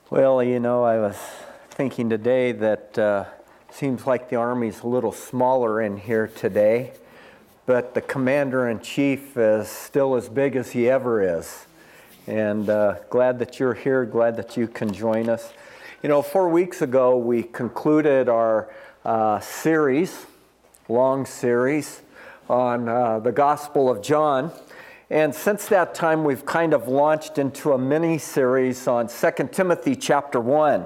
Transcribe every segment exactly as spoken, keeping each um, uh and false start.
Well, you know, I was thinking today that uh, seems like the Army's a little smaller in here today, but the Commander-in-Chief is still as big as he ever is. And uh, glad that you're here, glad that you can join us. You know, four weeks ago we concluded our uh, series, long series, on uh, the Gospel of John. And since that time, we've kind of launched into a mini-series on Second Timothy chapter one.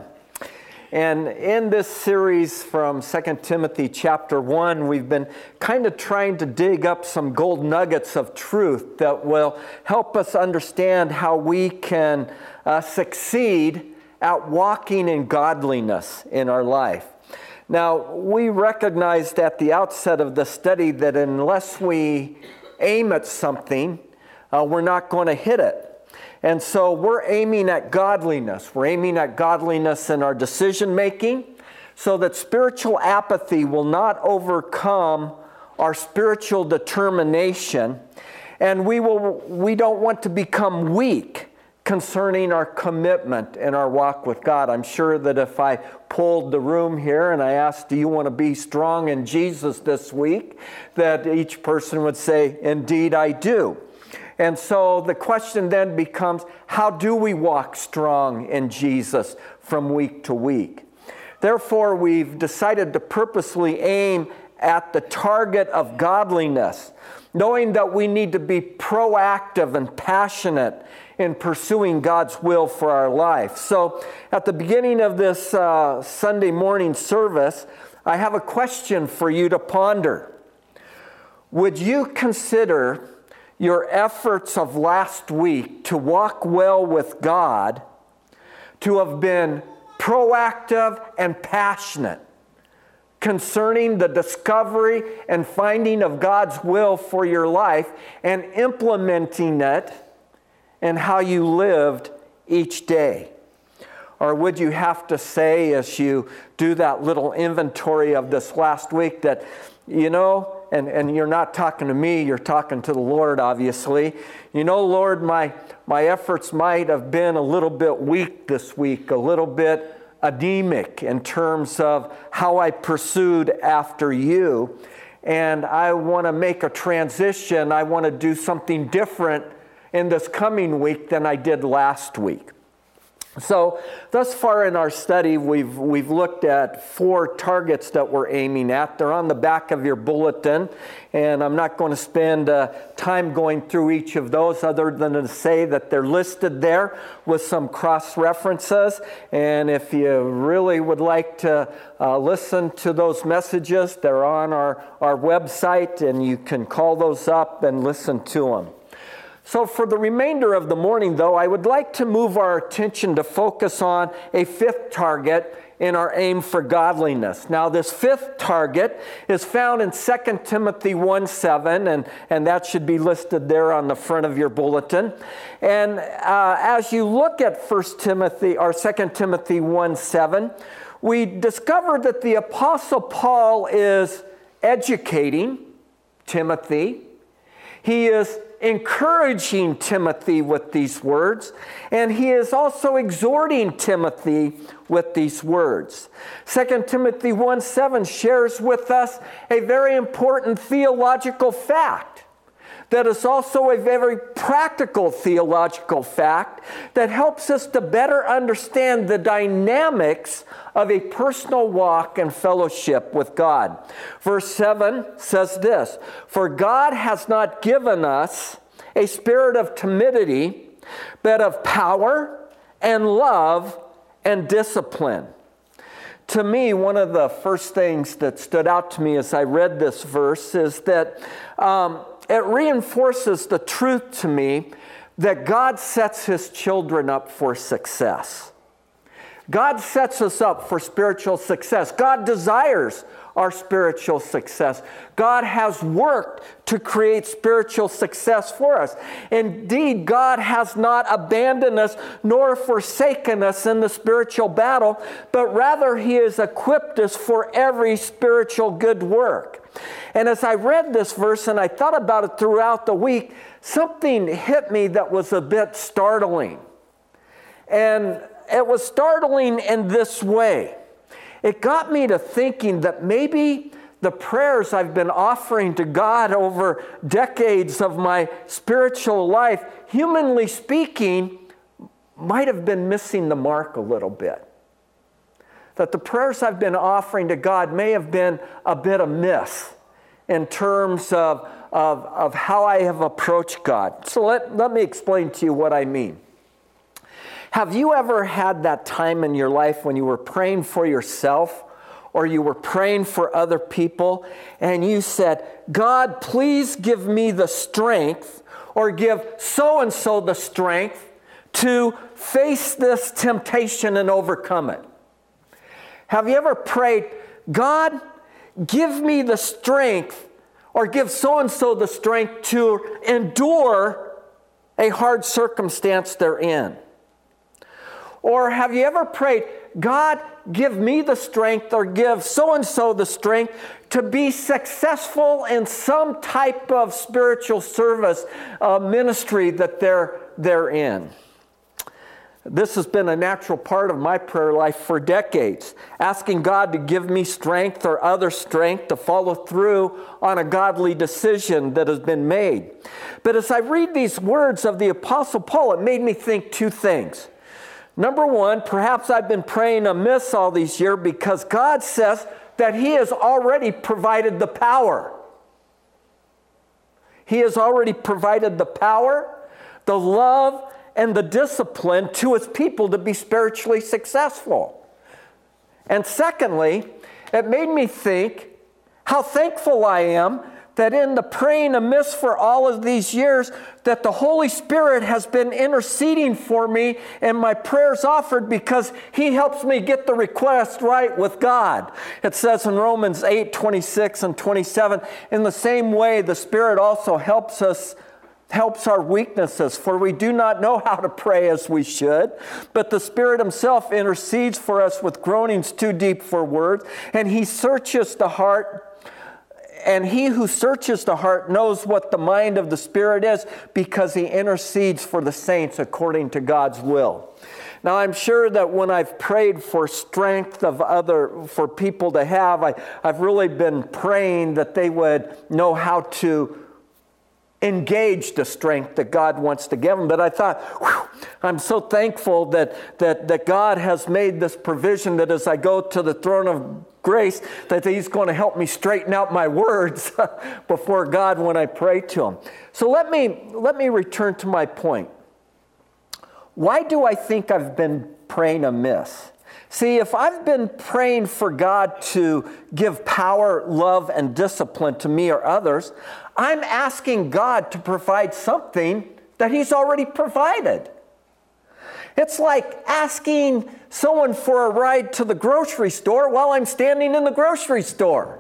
And in this series from Second Timothy chapter one, we've been kind of trying to dig up some gold nuggets of truth that will help us understand how we can uh, succeed at walking in godliness in our life. Now, we recognized at the outset of the study that unless we aim at something, Uh, we're not going to hit it. And so we're aiming at godliness. We're aiming at godliness in our decision making so that spiritual apathy will not overcome our spiritual determination. And we will we don't want to become weak concerning our commitment and our walk with God. I'm sure that if I polled the room here and I asked, do you want to be strong in Jesus this week? That each person would say, indeed I do. And so the question then becomes, how do we walk strong in Jesus from week to week? Therefore, we've decided to purposely aim at the target of godliness, knowing that we need to be proactive and passionate in pursuing God's will for our life. So at the beginning of this uh, Sunday morning service, I have a question for you to ponder. Would you consider your efforts of last week to walk well with God to have been proactive and passionate concerning the discovery and finding of God's will for your life and implementing it in how you lived each day? Or would you have to say, as you do that little inventory of this last week, that, you know, and, and you're not talking to me, you're talking to the Lord, obviously. You know, Lord, my, my efforts might have been a little bit weak this week, a little bit anemic in terms of how I pursued after you. And I want to make a transition. I want to do something different in this coming week than I did last week. So thus far in our study, we've we've looked at four targets that we're aiming at. They're on the back of your bulletin, and I'm not going to spend uh, time going through each of those other than to say that they're listed there with some cross-references. And if you really would like to uh, listen to those messages, they're on our, our website, and you can call those up and listen to them. So for the remainder of the morning, though, I would like to move our attention to focus on a fifth target in our aim for godliness. Now, this fifth target is found in Second Timothy one seven, and, and that should be listed there on the front of your bulletin. And uh, as you look at First Timothy or Second Timothy one seven, we discover that the Apostle Paul is educating Timothy. He is encouraging Timothy with these words, and he is also exhorting Timothy with these words. Second Timothy one seven shares with us a very important theological fact that is also a very practical theological fact that helps us to better understand the dynamics of a personal walk and fellowship with God. Verse seven says this, "For God has not given us a spirit of timidity, but of power and love and discipline." To me, one of the first things that stood out to me as I read this verse is that um, it reinforces the truth to me that God sets His children up for success. God sets us up for spiritual success. God desires our spiritual success. God has worked to create spiritual success for us. Indeed, God has not abandoned us nor forsaken us in the spiritual battle, but rather He has equipped us for every spiritual good work. And as I read this verse and I thought about it throughout the week, something hit me that was a bit startling. And it was startling in this way. It got me to thinking that maybe the prayers I've been offering to God over decades of my spiritual life, humanly speaking, might have been missing the mark a little bit. That the prayers I've been offering to God may have been a bit amiss in terms of, of, of how I have approached God. So let, let me explain to you what I mean. Have you ever had that time in your life when you were praying for yourself or you were praying for other people and you said, God, please give me the strength, or give so-and-so the strength to face this temptation and overcome it? Have you ever prayed, God, give me the strength, or give so-and-so the strength to endure a hard circumstance they're in? Or have you ever prayed, God, give me the strength, or give so-and-so the strength to be successful in some type of spiritual service uh, ministry that they're, they're in? This has been a natural part of my prayer life for decades, asking God to give me strength or other strength to follow through on a godly decision that has been made. But as I read these words of the Apostle Paul, it made me think two things. Number one, perhaps I've been praying amiss all these years because God says that He has already provided the power. He has already provided the power, the love, and the discipline to His people to be spiritually successful. And secondly, it made me think how thankful I am that in the praying amiss for all of these years, that the Holy Spirit has been interceding for me and my prayers offered, because He helps me get the request right with God. It says in Romans eight, twenty-six and twenty-seven, in the same way the Spirit also helps us helps our weaknesses, for we do not know how to pray as we should, but the Spirit Himself intercedes for us with groanings too deep for words, and He searches the heart, and He who searches the heart knows what the mind of the Spirit is, because He intercedes for the saints according to God's will. Now, I'm sure that when I've prayed for strength of other, for people to have, I, I've really been praying that they would know how to engage the strength that God wants to give them. But I thought, whew, I'm so thankful that, that, that God has made this provision that as I go to the throne of grace, that He's going to help me straighten out my words before God when I pray to Him. So let me, let me return to my point. Why do I think I've been praying amiss? See, if I've been praying for God to give power, love, and discipline to me or others, I'm asking God to provide something that He's already provided. It's like asking someone for a ride to the grocery store while I'm standing in the grocery store.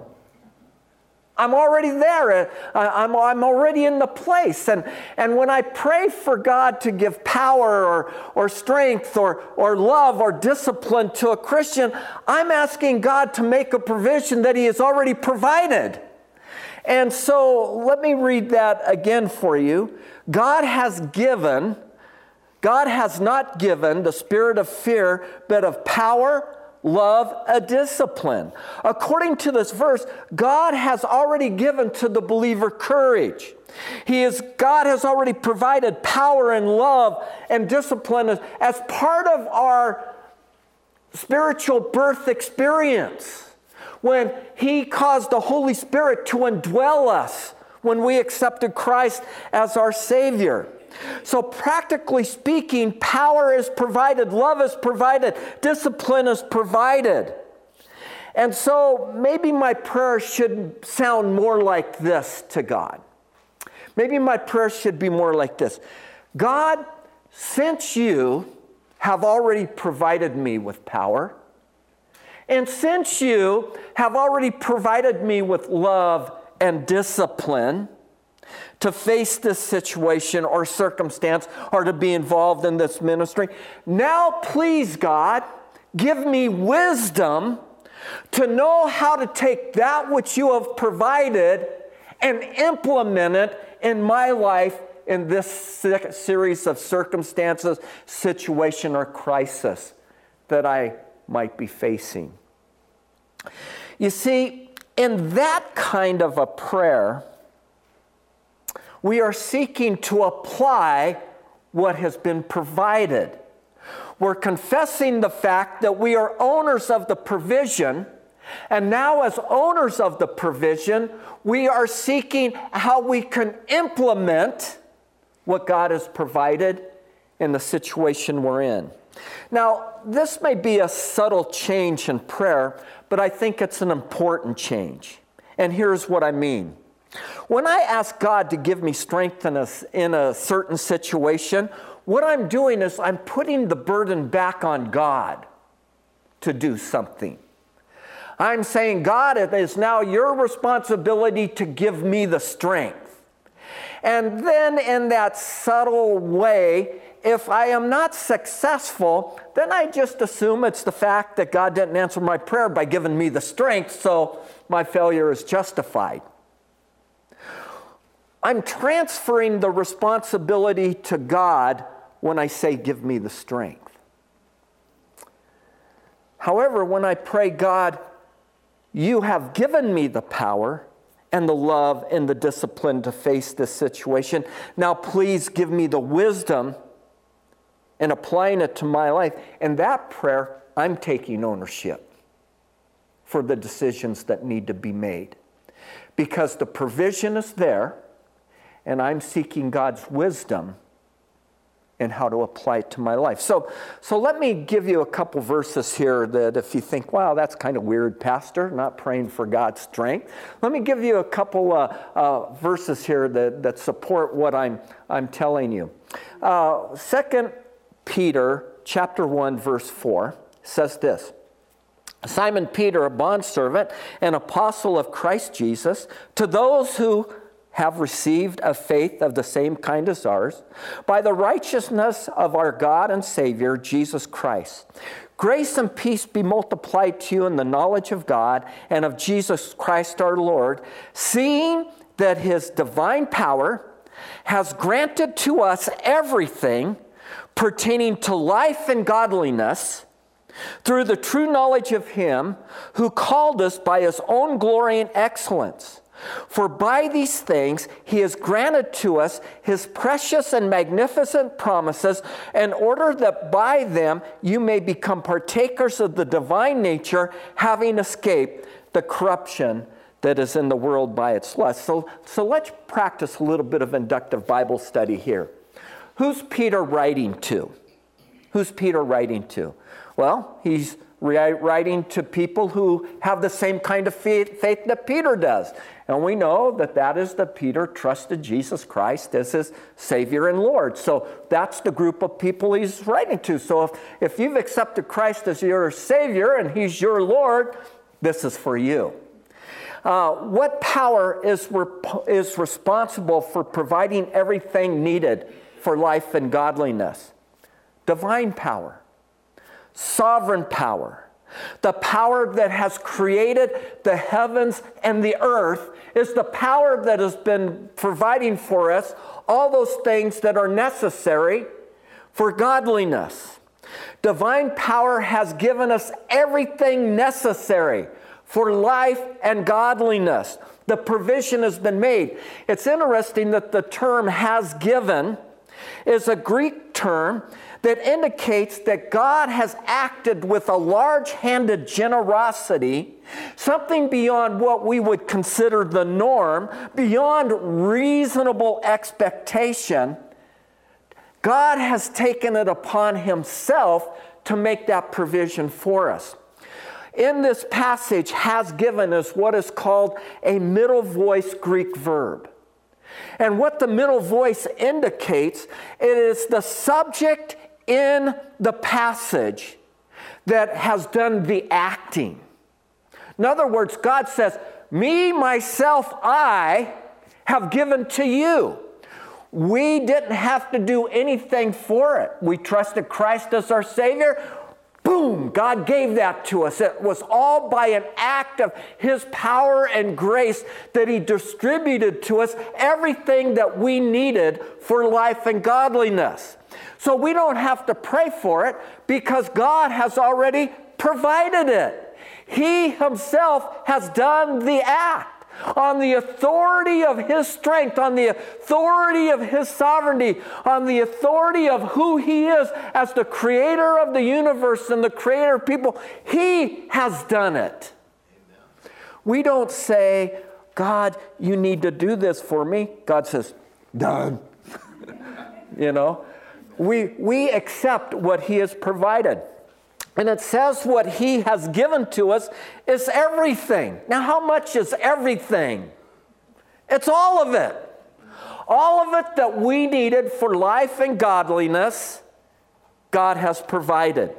I'm already there. I'm, I'm already in the place. And, and when I pray for God to give power or, or strength or, or love or discipline to a Christian, I'm asking God to make a provision that He has already provided. And so let me read that again for you. God has given, God has not given the spirit of fear, but of power, love, a discipline. According to this verse, God has already given to the believer courage. He is, God has already provided power and love and discipline as, as part of our spiritual birth experience, when He caused the Holy Spirit to indwell us when we accepted Christ as our Savior. So practically speaking, power is provided, love is provided, discipline is provided. And so maybe my prayer should sound more like this to God. Maybe my prayer should be more like this. God, since You have already provided me with power, and since You have already provided me with love and discipline to face this situation or circumstance or to be involved in this ministry, now please, God, give me wisdom to know how to take that which You have provided and implement it in my life in this series of circumstances, situation, or crisis that I might be facing. You see, in that kind of a prayer, we are seeking to apply what has been provided. We're confessing the fact that we are owners of the provision, and now as owners of the provision, we are seeking how we can implement what God has provided in the situation we're in. Now, this may be a subtle change in prayer, but I think it's an important change. And here's what I mean. When I ask God to give me strength in a, in a certain situation, what I'm doing is I'm putting the burden back on God to do something. I'm saying, God, it is now your responsibility to give me the strength. And then in that subtle way, if I am not successful, then I just assume it's the fact that God didn't answer my prayer by giving me the strength, so my failure is justified. I'm transferring the responsibility to God when I say, give me the strength. However, when I pray, God, you have given me the power and the love and the discipline to face this situation. Now, please give me the wisdom in applying it to my life. In that prayer, I'm taking ownership for the decisions that need to be made. Because the provision is there, and I'm seeking God's wisdom in how to apply it to my life. So, so let me give you a couple verses here that if you think, wow, that's kind of weird, Pastor, not praying for God's strength. Let me give you a couple uh, uh, verses here that, that support what I'm, I'm telling you. Uh, Second Peter chapter one, verse four says this. Simon Peter, a bondservant and apostle of Christ Jesus, to those who have received a faith of the same kind as ours, by the righteousness of our God and Savior, Jesus Christ. Grace and peace be multiplied to you in the knowledge of God and of Jesus Christ our Lord, seeing that his divine power has granted to us everything pertaining to life and godliness, through the true knowledge of him who called us by his own glory and excellence. For by these things he has granted to us his precious and magnificent promises, in order that by them you may become partakers of the divine nature, having escaped the corruption that is in the world by its lust. So, so let's practice a little bit of inductive Bible study here. Who's Peter writing to? Who's Peter writing to? Well, he's writing to people who have the same kind of faith that Peter does. And we know that that is that Peter trusted Jesus Christ as his Savior and Lord. So that's the group of people he's writing to. So if, if you've accepted Christ as your Savior and he's your Lord, this is for you. Uh, what power is, rep- is responsible for providing everything needed for life and godliness? Divine power. Sovereign power. The power that has created the heavens and the earth is the power that has been providing for us all those things that are necessary for godliness. Divine power has given us everything necessary for life and godliness. The provision has been made. It's interesting that the term "has given" is a Greek term that indicates that God has acted with a large-handed generosity, something beyond what we would consider the norm, beyond reasonable expectation. God has taken it upon himself to make that provision for us. In this passage, "has given" is what is called a middle voice Greek verb. And what the middle voice indicates, it is the subject in the passage that has done the acting. In other words, God says, me, myself, I have given to you. We didn't have to do anything for it. We trusted Christ as our Savior. Boom, God gave that to us. It was all by an act of his power and grace that he distributed to us everything that we needed for life and godliness. So we don't have to pray for it because God has already provided it. He himself has done the act. On the authority of his strength, on the authority of his sovereignty, on the authority of who he is as the creator of the universe and the creator of people, he has done it. Amen. We don't say, God, you need to do this for me. God says, done. You know, we, we accept what he has provided. And it says what he has given to us is everything. Now, how much is everything? It's all of it. All of it that we needed for life and godliness, God has provided.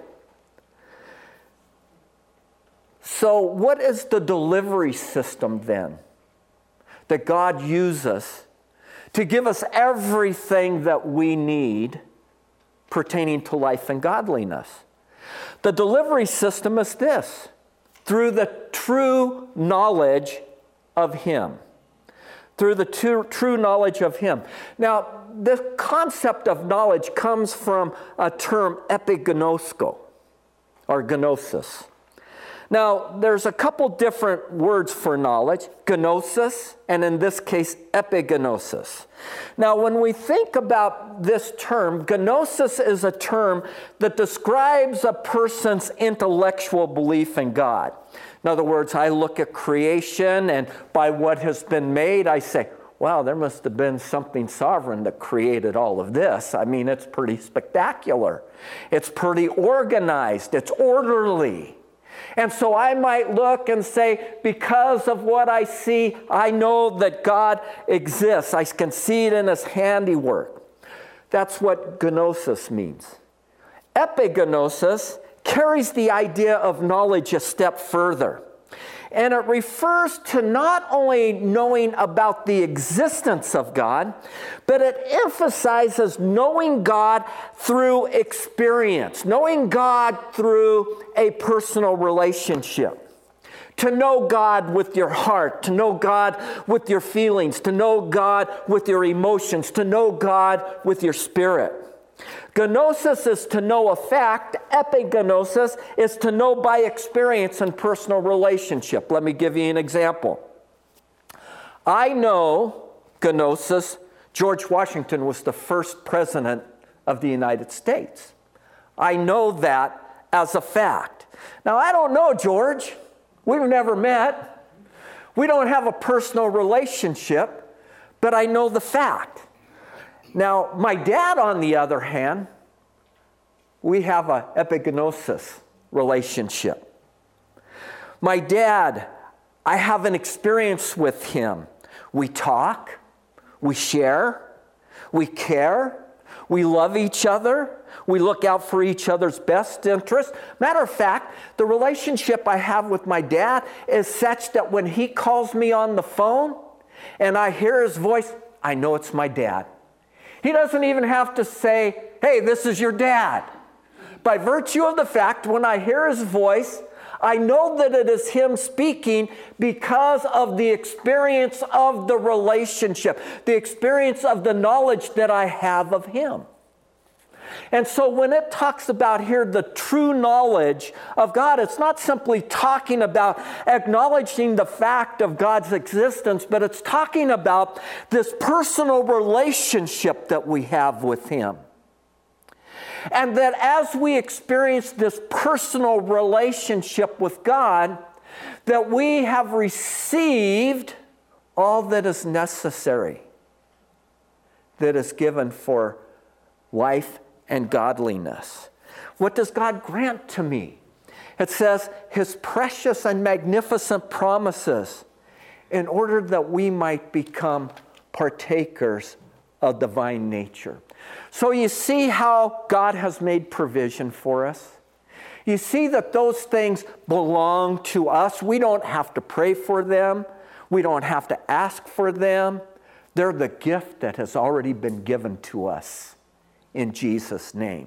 So what is the delivery system then that God uses to give us everything that we need pertaining to life and godliness? The delivery system is this: through the true knowledge of him. Through the true, true knowledge of him. Now, the concept of knowledge comes from a term epignosko, or gnosis. Now, there's a couple different words for knowledge, gnosis, and in this case, epignosis. Now, when we think about this term, gnosis is a term that describes a person's intellectual belief in God. In other words, I look at creation, and by what has been made, I say, wow, there must have been something sovereign that created all of this. I mean, it's pretty spectacular. It's pretty organized. It's orderly. And so I might look and say, because of what I see, I know that God exists. I can see it in his handiwork. That's what gnosis means. Epignosis carries the idea of knowledge a step further. And it refers to not only knowing about the existence of God, but it emphasizes knowing God through experience, knowing God through a personal relationship. To know God with your heart, to know God with your feelings, to know God with your emotions, to know God with your spirit. Gnosis is to know a fact. Epignosis is to know by experience and personal relationship. Let me give you an example. I know, gnosis, George Washington was the first president of the United States. I know that as a fact. Now, I don't know George. We've never met. We don't have a personal relationship, but I know the fact. Now, my dad, on the other hand, we have an epignosis relationship. My dad, I have an experience with him. We talk, we share, we care, we love each other, we look out for each other's best interest. Matter of fact, the relationship I have with my dad is such that when he calls me on the phone and I hear his voice, I know it's my dad. He doesn't even have to say, hey, this is your dad. By virtue of the fact, when I hear his voice, I know that it is him speaking because of the experience of the relationship, the experience of the knowledge that I have of him. And so when it talks about here the true knowledge of God, it's not simply talking about acknowledging the fact of God's existence, but it's talking about this personal relationship that we have with him. And that as we experience this personal relationship with God, that we have received all that is necessary, that is given for life and godliness. What does God grant to me? It says his precious and magnificent promises in order that we might become partakers of divine nature. So you see how God has made provision for us? You see that those things belong to us. We don't have to pray for them. We don't have to ask for them. They're the gift that has already been given to us in Jesus' name.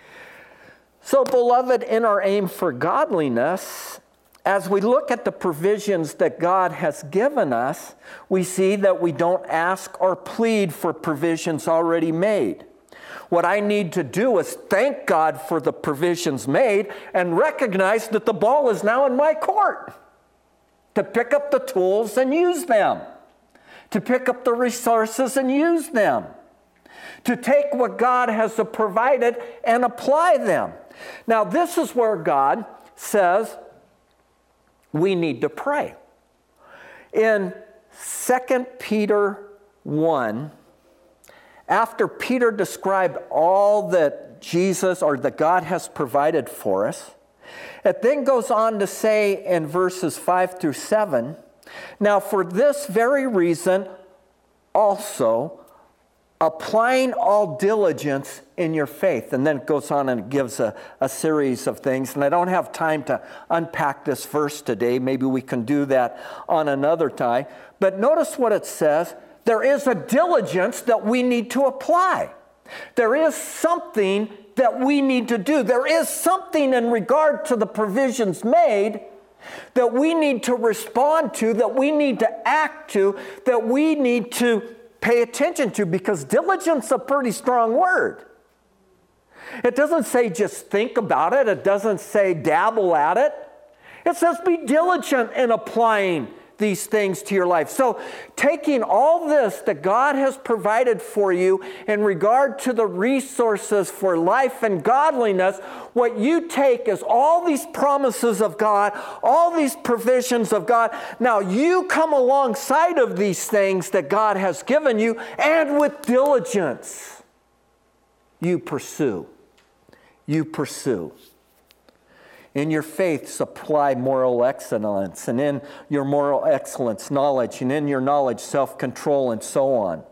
So, beloved, in our aim for godliness, as we look at the provisions that God has given us, we see that we don't ask or plead for provisions already made. What I need to do is thank God for the provisions made and recognize that the ball is now in my court. To pick up the tools and use them. To pick up the resources and use them. To take what God has provided and apply them. Now, this is where God says we need to pray. In Second Peter one, after Peter described all that Jesus or that God has provided for us, it then goes on to say in verses five through seven, now for this very reason also, applying all diligence in your faith. And then it goes on and gives a, a series of things. And I don't have time to unpack this verse today. Maybe we can do that on another time. But notice what it says. There is a diligence that we need to apply. There is something that we need to do. There is something in regard to the provisions made that we need to respond to, that we need to act to, that we need to pay attention to, because diligence is a pretty strong word. It doesn't say just think about it. It doesn't say dabble at it. It says be diligent in applying these things to your life. So taking all this that God has provided for you in regard to the resources for life and godliness, what you take is all these promises of God, all these provisions of God. Now you come alongside of these things that God has given you, and with diligence you pursue. You pursue. In your faith, supply moral excellence, and in your moral excellence, knowledge, and in your knowledge, self-control, and so on.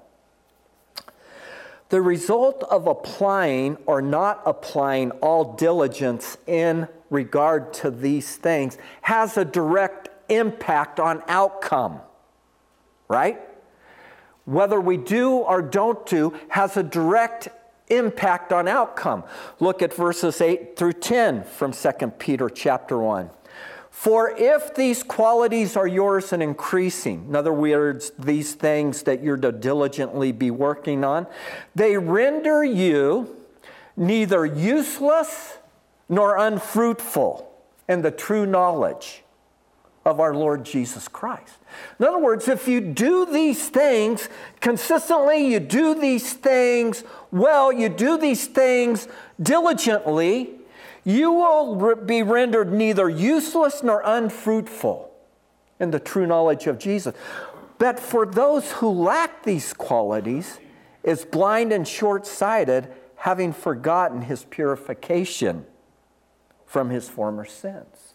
The result of applying or not applying all diligence in regard to these things has a direct impact on outcome, right? Whether we do or don't do has a direct impact on outcome. Look at verses eight through ten from Second Peter chapter one. For if these qualities are yours and increasing, in other words, these things that you're to diligently be working on, they render you neither useless nor unfruitful in the true knowledge of our Lord Jesus Christ. In other words, if you do these things consistently, you do these things well, you do these things diligently, you will be rendered neither useless nor unfruitful in the true knowledge of Jesus. But for those who lack these qualities, is blind and short-sighted, having forgotten his purification from his former sins.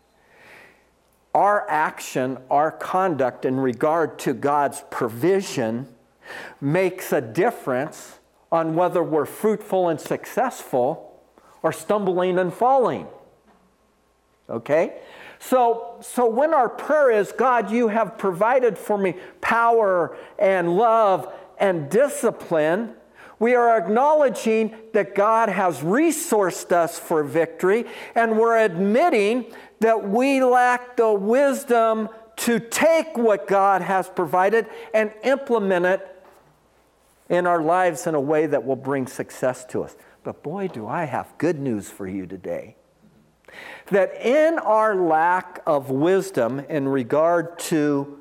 Our action, our conduct in regard to God's provision makes a difference on whether we're fruitful and successful or stumbling and falling. Okay? So, so when our prayer is, God, you have provided for me power and love and discipline, we are acknowledging that God has resourced us for victory, and we're admitting that we lack the wisdom to take what God has provided and implement it in our lives in a way that will bring success to us. But boy, do I have good news for you today. That in our lack of wisdom in regard to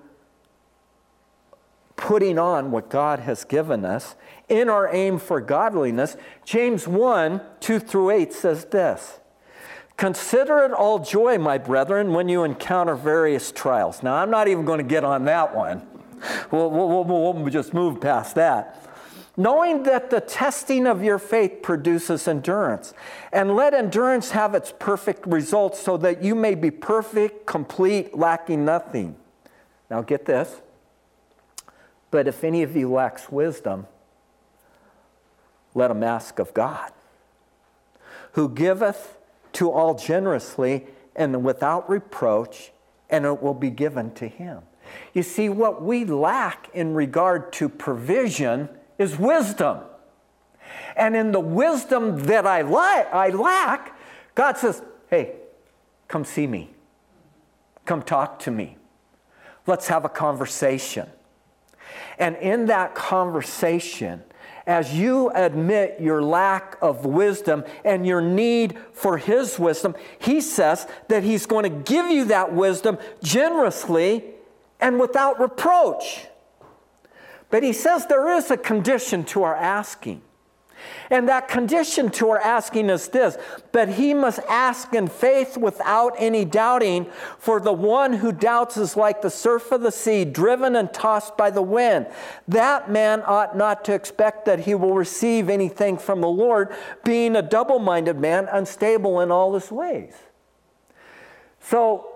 putting on what God has given us, in our aim for godliness, James one, two through eight says this: consider it all joy, my brethren, when you encounter various trials. Now, I'm not even going to get on that one. We'll, we'll, we'll, we'll just move past that. Knowing that the testing of your faith produces endurance. And let endurance have its perfect results, so that you may be perfect, complete, lacking nothing. Now get this. But if any of you lacks wisdom, let him ask of God, who giveth to all generously and without reproach, and it will be given to him. You see, what we lack in regard to provision is wisdom. And in the wisdom that I, li- I lack, God says, hey, come see me. Come talk to me. Let's have a conversation. And in that conversation, as you admit your lack of wisdom and your need for His wisdom, He says that He's going to give you that wisdom generously and without reproach. But He says there is a condition to our asking. And that condition to our asking is this: but he must ask in faith without any doubting, for the one who doubts is like the surf of the sea, driven and tossed by the wind. That man ought not to expect that he will receive anything from the Lord, being a double-minded man, unstable in all his ways. So,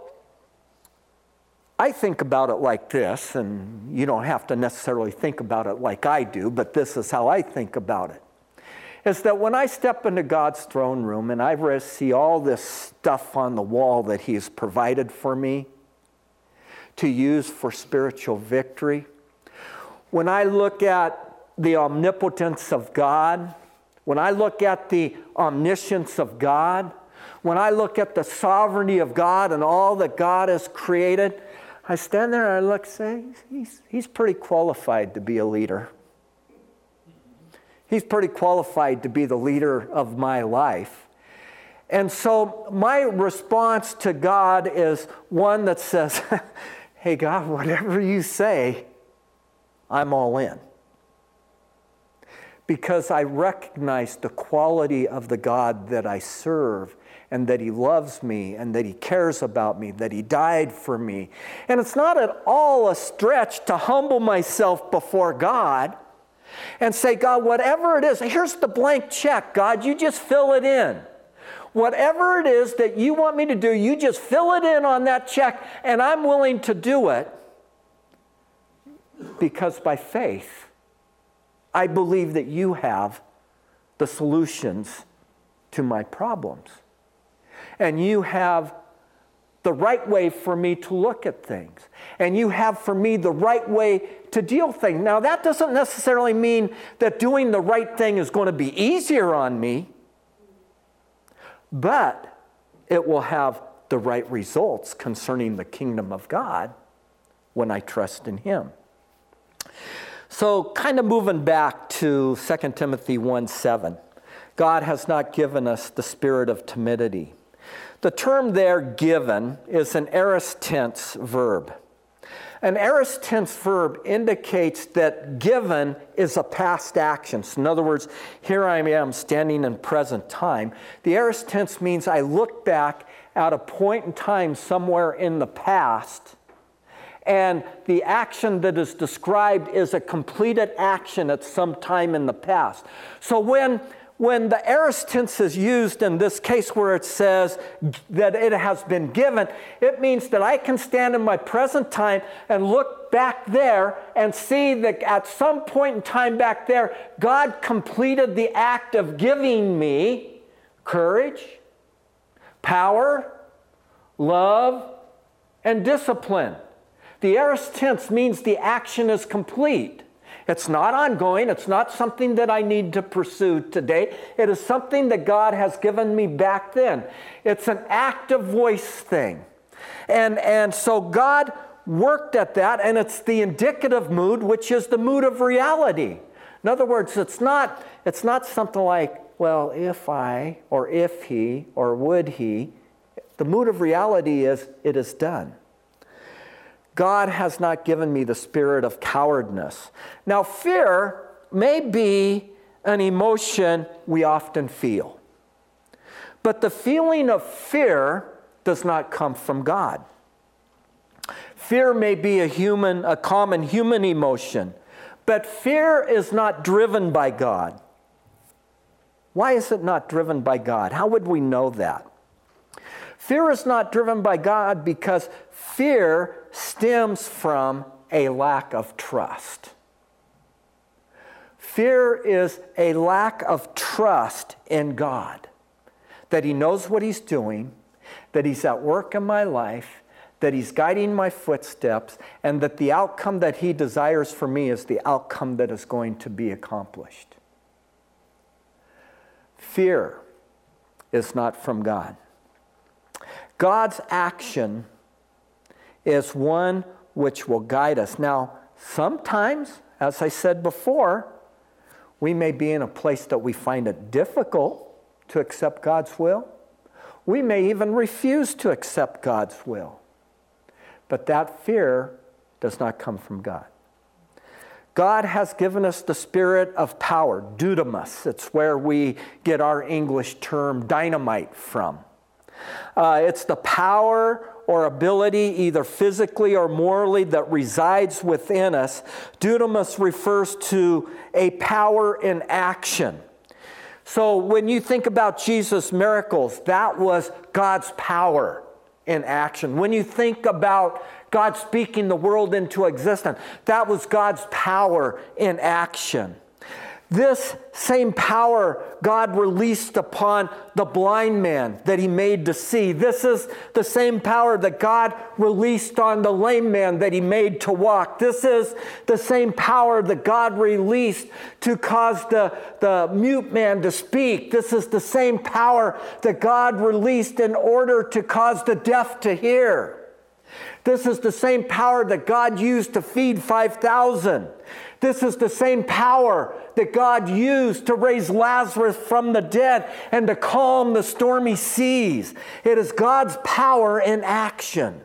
I think about it like this, and you don't have to necessarily think about it like I do, but this is how I think about it. Is that when I step into God's throne room and I see all this stuff on the wall that He has provided for me to use for spiritual victory, when I look at the omnipotence of God, when I look at the omniscience of God, when I look at the sovereignty of God and all that God has created, I stand there and I look and say, he's, he's pretty qualified to be a leader. He's pretty qualified to be the leader of my life. And so my response to God is one that says, hey God, whatever you say, I'm all in. Because I recognize the quality of the God that I serve, and that He loves me, and that He cares about me, that He died for me. And it's not at all a stretch to humble myself before God and say, God, whatever it is, here's the blank check, God, you just fill it in. Whatever it is that you want me to do, you just fill it in on that check, and I'm willing to do it, because by faith, I believe that you have the solutions to my problems. And you have the right way for me to look at things. And you have for me the right way to deal with things. Now, that doesn't necessarily mean that doing the right thing is going to be easier on me, but it will have the right results concerning the kingdom of God when I trust in Him. So, kind of moving back to Second Timothy one seven. God has not given us the spirit of timidity. The term there, given, is an aorist tense verb. An aorist tense verb indicates that given is a past action. So in other words, here I am standing in present time. The aorist tense means I look back at a point in time somewhere in the past, and the action that is described is a completed action at some time in the past. So when When the aorist tense is used in this case where it says that it has been given, it means that I can stand in my present time and look back there and see that at some point in time back there, God completed the act of giving me courage, power, love, and discipline. The aorist tense means the action is complete. It's not ongoing. It's not something that I need to pursue today. It is something that God has given me back then. It's an active voice thing. And, and so God worked at that, and it's the indicative mood, which is the mood of reality. In other words, it's not, it's not something like, well, if I, or if he, or would he. The mood of reality is, it is done. God has not given me the spirit of cowardness. Now, fear may be an emotion we often feel. But the feeling of fear does not come from God. Fear may be a human, a common human emotion, but fear is not driven by God. Why is it not driven by God? How would we know that? Fear is not driven by God because fear stems from a lack of trust. Fear is a lack of trust in God, that He knows what He's doing, that He's at work in my life, that He's guiding my footsteps, and that the outcome that He desires for me is the outcome that is going to be accomplished. Fear is not from God. God's action is one which will guide us. Now, sometimes, as I said before, We may be in a place that we find it difficult to accept God's will. We may even refuse to accept God's will. But that fear does not come from God. God has given us the spirit of power, dunamis. It's where we get our English term dynamite from. Uh, it's the power or ability, either physically or morally, that resides within us. Dunamis refers to a power in action. So when you think about Jesus' miracles, that was God's power in action. When you think about God speaking the world into existence, that was God's power in action. This same power God released upon the blind man that he made to see. This is the same power that God released on the lame man that he made to walk. This is the same power that God released to cause the, the mute man to speak. This is the same power that God released in order to cause the deaf to hear. This is the same power that God used to feed five thousand. This is the same power that God used to raise Lazarus from the dead and to calm the stormy seas. It is God's power in action.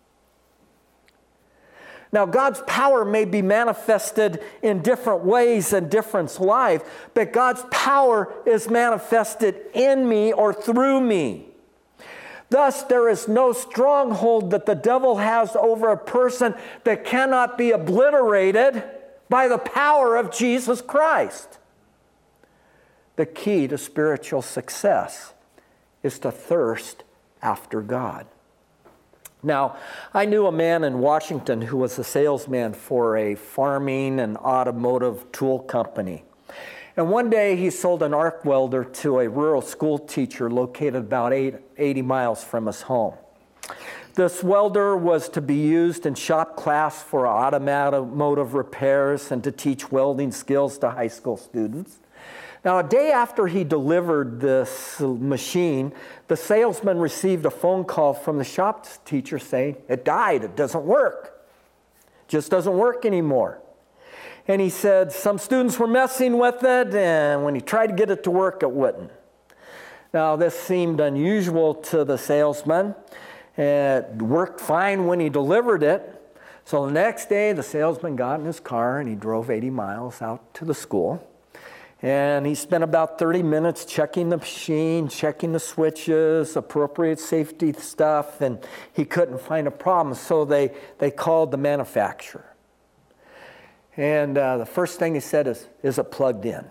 Now, God's power may be manifested in different ways in different lives, but God's power is manifested in me or through me. Thus, there is no stronghold that the devil has over a person that cannot be obliterated by the power of Jesus Christ. The key to spiritual success is to thirst after God. Now, I knew a man in Washington who was a salesman for a farming and automotive tool company. And one day he sold an arc welder to a rural school teacher located about eighty miles from his home. This welder was to be used in shop class for automotive repairs and to teach welding skills to high school students. Now, a day after he delivered this machine, the salesman received a phone call from the shop teacher saying, "It died, it doesn't work. It just doesn't work anymore." And he said some students were messing with it, and when he tried to get it to work, it wouldn't. Now, this seemed unusual to the salesman. It worked fine when he delivered it. So the next day, the salesman got in his car and he drove eighty miles out to the school. And he spent about thirty minutes checking the machine, checking the switches, appropriate safety stuff, and he couldn't find a problem. So they, they called the manufacturer. And uh, the first thing he said is, "Is it plugged in?"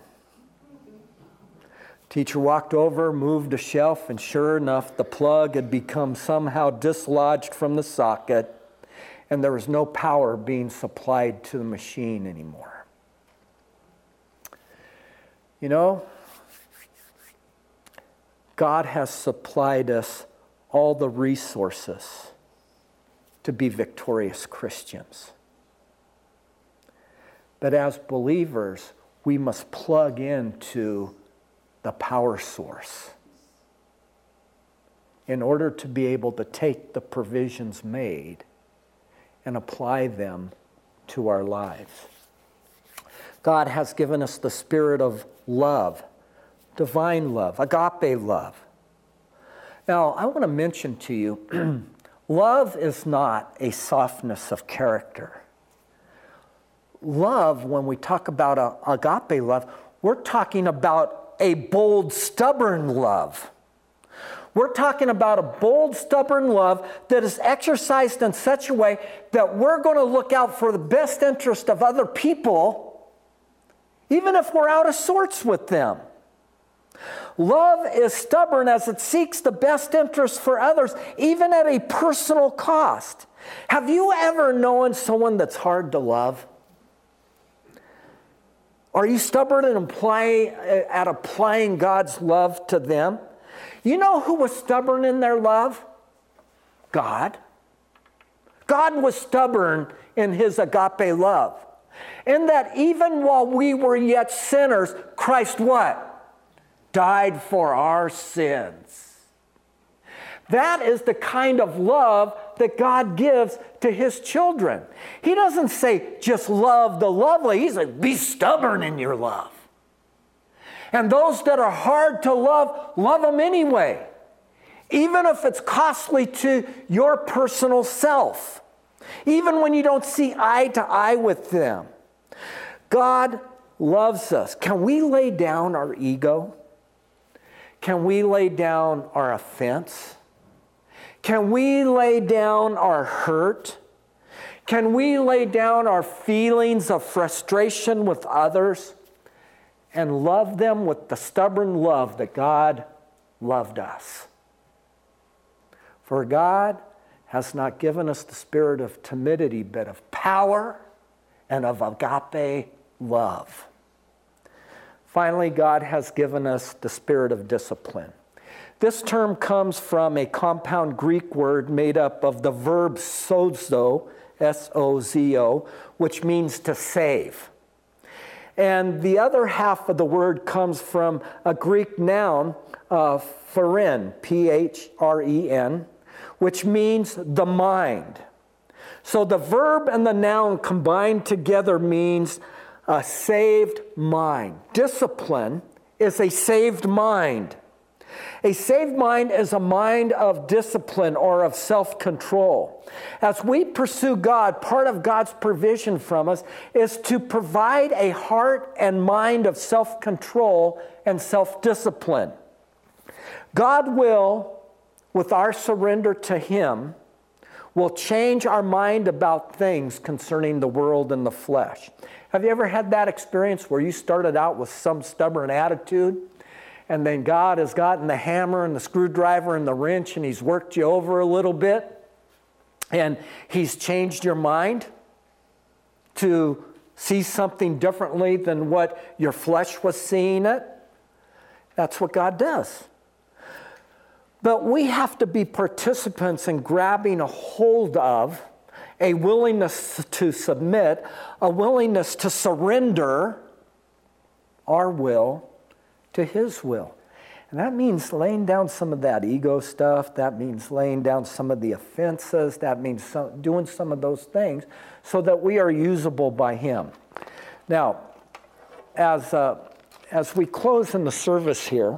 Teacher walked over, moved a shelf, and sure enough, the plug had become somehow dislodged from the socket, and there was no power being supplied to the machine anymore. You know, God has supplied us all the resources to be victorious Christians. But as believers, we must plug into the power source in order to be able to take the provisions made and apply them to our lives. God has given us the spirit of love, divine love, agape love. Now, I want to mention to you, love is not a softness of character. Love, when we talk about a, agape love, we're talking about a bold, stubborn love. We're talking about a bold, stubborn love that is exercised in such a way that we're going to look out for the best interest of other people, even if we're out of sorts with them. Love is stubborn as it seeks the best interest for others, even at a personal cost. Have you ever known someone that's hard to love? Are you stubborn in apply, at applying God's love to them? You know who was stubborn in their love? God. God was stubborn in his agape love. In that even while we were yet sinners, Christ what? Died for our sins. That is the kind of love that God gives to his children. He doesn't say just love the lovely. He says be stubborn in your love. And those that are hard to love, love them anyway. Even if it's costly to your personal self. Even when you don't see eye to eye with them. God loves us. Can we lay down our ego? Can we lay down our offense? Can we lay down our hurt? Can we lay down our feelings of frustration with others and love them with the stubborn love that God loved us? For God has not given us the spirit of timidity, but of power and of agape love. Finally, God has given us the spirit of discipline. This term comes from a compound Greek word made up of the verb sozo, S O Z O, which means to save. And the other half of the word comes from a Greek noun, uh, phren, P H R E N, which means the mind. So the verb and the noun combined together means a saved mind. Discipline is a saved mind. A saved mind is a mind of discipline or of self-control. As we pursue God, part of God's provision from us is to provide a heart and mind of self-control and self-discipline. God will, with our surrender to Him, will change our mind about things concerning the world and the flesh. Have you ever had that experience where you started out with some stubborn attitude, and then God has gotten the hammer and the screwdriver and the wrench and He's worked you over a little bit, and He's changed your mind to see something differently than what your flesh was seeing it? That's what God does. But we have to be participants in grabbing a hold of a willingness to submit, a willingness to surrender our will to His will. And that means laying down some of that ego stuff. That means laying down some of the offenses. That means some, doing some of those things so that we are usable by Him. Now, as, uh, as we close in the service here,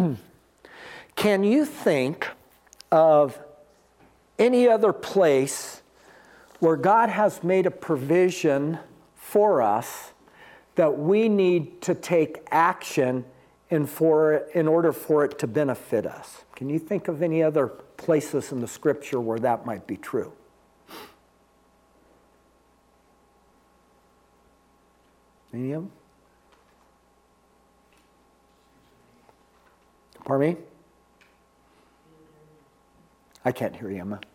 can you think of any other place where God has made a provision for us that we need to take action in, for, in order for it to benefit us? Can you think of any other places in the Scripture where that might be true? Any of them? Pardon me? I can't hear you, Emma.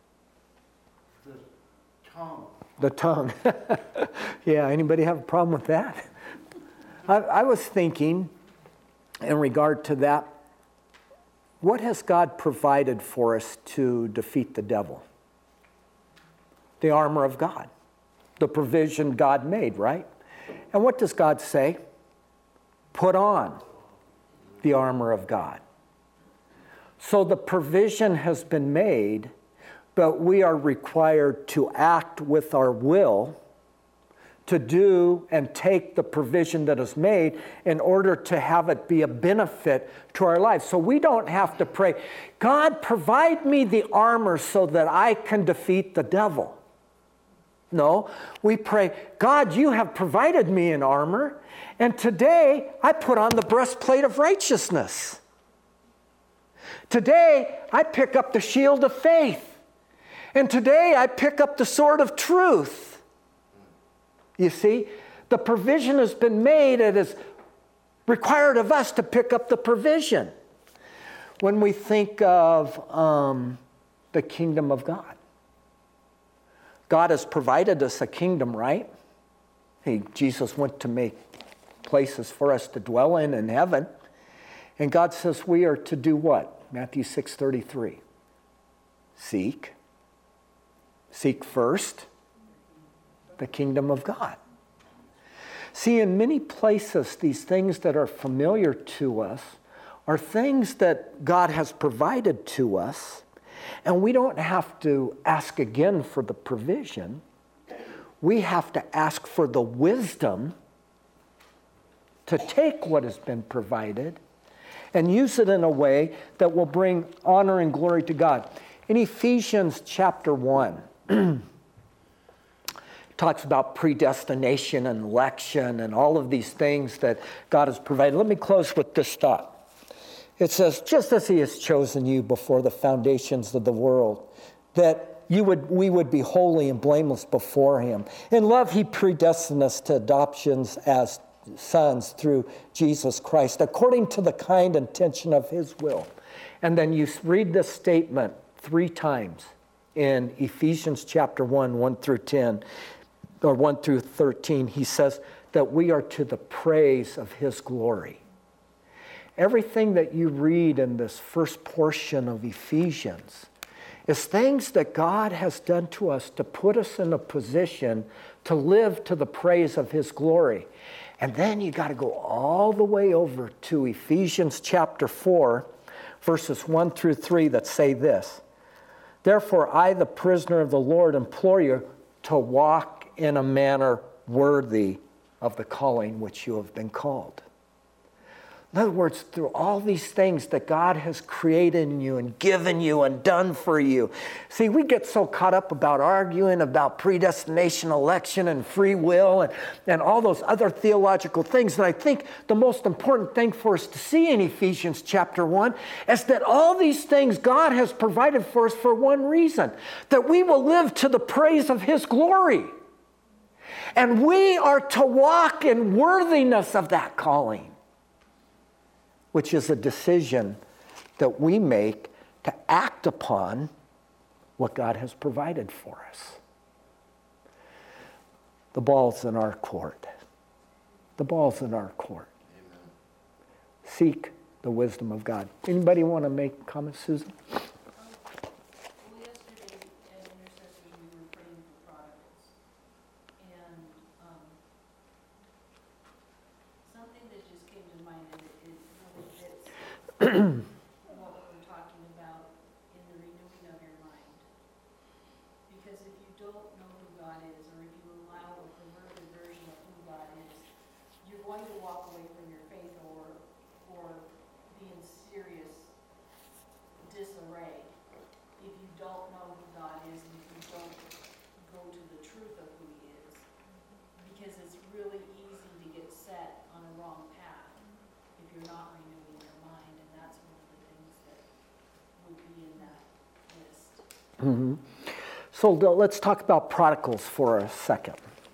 Tongue. The tongue. Yeah, anybody have a problem with that? I, I was thinking in regard to that, what has God provided for us to defeat the devil? The armor of God. The provision God made, right? And what does God say? Put on the armor of God. So the provision has been made, but we are required to act with our will to do and take the provision that is made in order to have it be a benefit to our lives. So we don't have to pray, God, provide me the armor so that I can defeat the devil. No, we pray, God, you have provided me an armor, and today I put on the breastplate of righteousness. Today I pick up the shield of faith. And today I pick up the sword of truth. You see, the provision has been made. It is required of us to pick up the provision. When we think of um, the kingdom of God, God has provided us a kingdom, right? Hey, Jesus went to make places for us to dwell in in heaven. And God says we are to do what? Matthew six thirty-three. Seek. Seek first the kingdom of God. See, in many places, these things that are familiar to us are things that God has provided to us, and we don't have to ask again for the provision. We have to ask for the wisdom to take what has been provided and use it in a way that will bring honor and glory to God. In Ephesians chapter one, talks about predestination and election and all of these things that God has provided. Let me close with this thought. It says, just as he has chosen you before the foundations of the world, that you would, we would be holy and blameless before him. In love, he predestined us to adoptions as sons through Jesus Christ, according to the kind intention of his will. And then you read this statement three times in Ephesians chapter one, one through ten, or one through thirteen. He says that we are to the praise of his glory. Everything that you read in this first portion of Ephesians is things that God has done to us to put us in a position to live to the praise of his glory. And then you got to go all the way over to Ephesians chapter four, verses one through three that say this. Therefore, I, the prisoner of the Lord, implore you to walk in a manner worthy of the calling which you have been called. In other words, through all these things that God has created in you and given you and done for you. See, we get so caught up about arguing about predestination, election, and free will, and, and all those other theological things. And I think the most important thing for us to see in Ephesians chapter one is that all these things God has provided for us for one reason, that we will live to the praise of his glory. And we are to walk in worthiness of that calling, which is a decision that we make to act upon what God has provided for us. The ball's in our court. The ball's in our court. Amen. Seek the wisdom of God. Anybody want to make comments, Susan? what we're talking about in the renewing of your mind. Because if you don't know who God is, or if you allow a perverted version of who God is, you're going to walk away from your faith or, or be in serious disarray if you don't know who God is and if you don't go to the truth of who he is. Because it's really easy to get set on a wrong path if you're not renewing your mind. That's one of the things that would be in that list. Mm-hmm. So let's talk about prodigals for a second.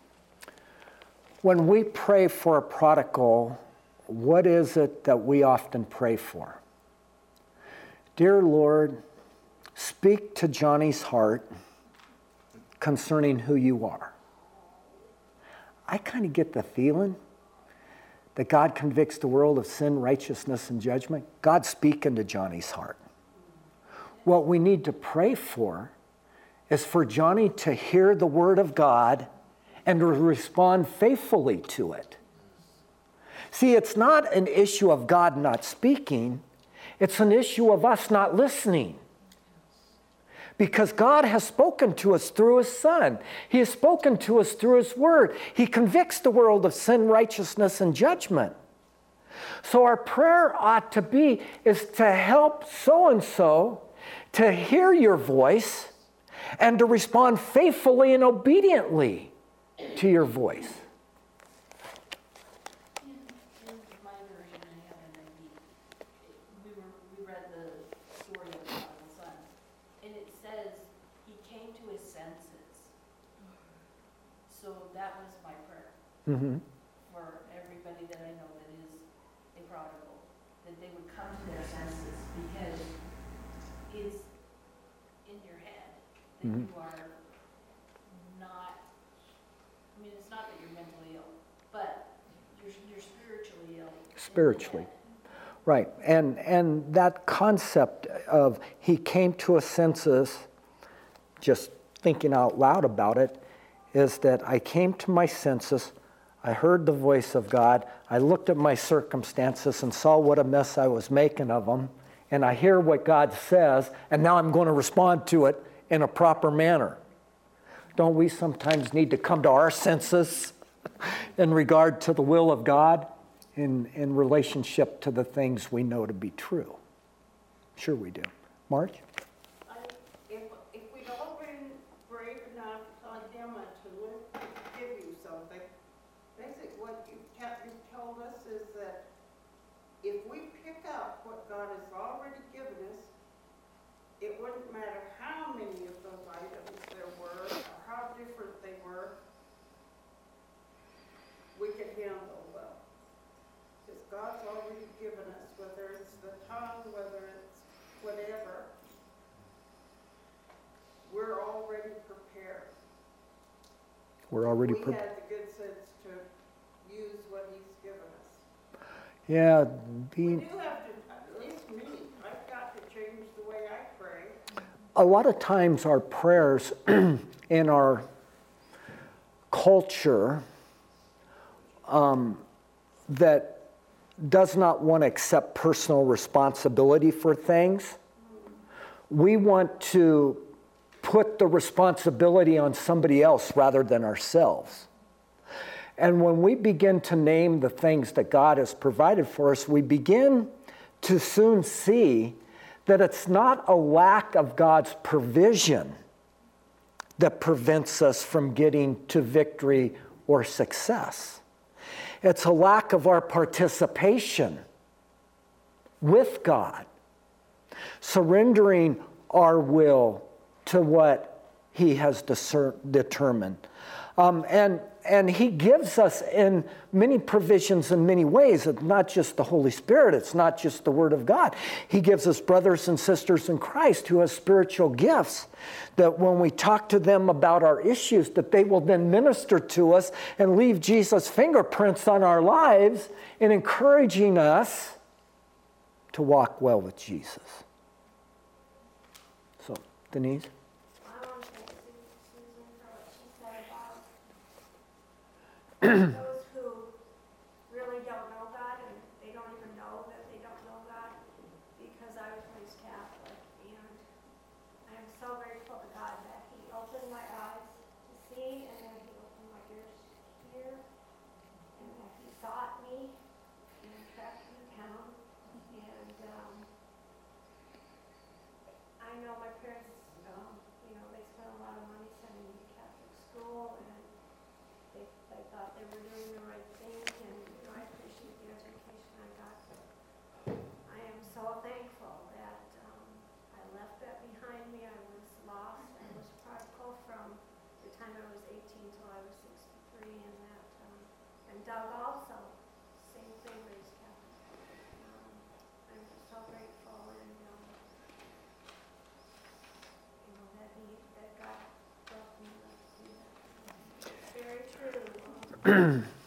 When we pray for a prodigal, what is it that we often pray for? Dear Lord, speak to Johnny's heart concerning who you are. I kind of get the feeling that God convicts the world of sin, righteousness, and judgment. God's speaking to Johnny's heart. What we need to pray for is for Johnny to hear the word of God and to respond faithfully to it. See, it's not an issue of God not speaking. It's an issue of us not listening. Because God has spoken to us through his Son. He has spoken to us through his word. He convicts the world of sin, righteousness, and judgment. So our prayer ought to be is to help so-and-so to hear your voice and to respond faithfully and obediently to your voice. Mm-hmm. For everybody that I know that is a prodigal, that they would come to their senses, because it's in your head that mm-hmm. you are not, I mean, it's not that you're mentally ill, but you're, you're spiritually ill. Spiritually. Right. And, and that concept of he came to his senses, just thinking out loud about it, is that I came to my senses. I heard the voice of God. I looked at my circumstances and saw what a mess I was making of them. And I hear what God says, and now I'm going to respond to it in a proper manner. Don't we sometimes need to come to our senses in regard to the will of God in, in relationship to the things we know to be true. Sure we do. Marge? I, if, if we'd all been brave enough on Emma to look, to give you something, basically what you, you told us is that if we pick up what God has already given us, it wouldn't matter how many of those items there were or how different they were, we could handle them. Because God's already given us, whether it's the tongue, whether it's whatever, we're already prepared. We're already We prepared. had the good sense to use what He's given us. Yeah, We being, do have to, at least me, I've got to change the way I pray. a lot of times our prayers in our culture um, that does not want to accept personal responsibility for things, we want to put the responsibility on somebody else rather than ourselves. And when we begin to name the things that God has provided for us, we begin to soon see that it's not a lack of God's provision that prevents us from getting to victory or success. It's a lack of our participation with God, surrendering our will to what He has discer- determined. Um, and, and He gives us in many provisions in many ways. It's not just the Holy Spirit. It's not just the Word of God. He gives us brothers and sisters in Christ who have spiritual gifts that when we talk to them about our issues, that they will then minister to us and leave Jesus' fingerprints on our lives in encouraging us to walk well with Jesus. So, Denise? I want to thank Susan for what she said about those who really don't know God, and they don't even know that they don't know God, because I was raised Catholic, and I am so grateful to God that He opened my eyes to see, and that He opened my ears to hear, and that He sought me and tracked me down, and um, I know my parents, um, you know, they spent a lot of money sending me to Catholic school, and they, they thought they were doing the right thing, and, you know, I appreciate the education I got. I am so thankful that, um, I left that behind me. I was lost. I was prodigal from the time I was eighteen till I was sixty-three, and that, um, and Doug also, same thing, raised Catholic. Um, I'm just so grateful, and, um, you know, that he, that God brought me up to do that. It's very true. Um,